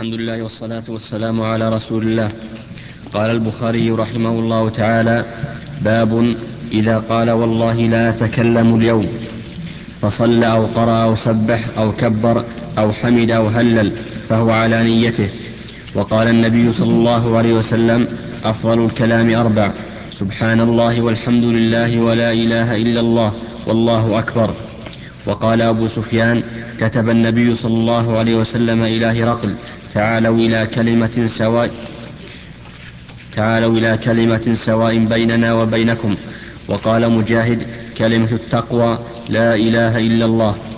الحمد لله والصلاة والسلام على رسول الله. قال البخاري رحمه الله تعالى: باب إذا قال والله لا أتكلم اليوم، فصلى أو قرأ أو سبح أو كبر أو حمد أو هلل فهو على نيته. وقال النبي صلى الله عليه وسلم: أفضل الكلام أربع: سبحان الله والحمد لله ولا إله إلا الله والله أكبر. وقال أبو سفيان: كتب النبي صلى الله عليه وسلم إلى هرقل: تعالوا إلى كلمة سواء بيننا وبينكم. وقال مجاهد: كلمة التقوى لا إله إلا الله.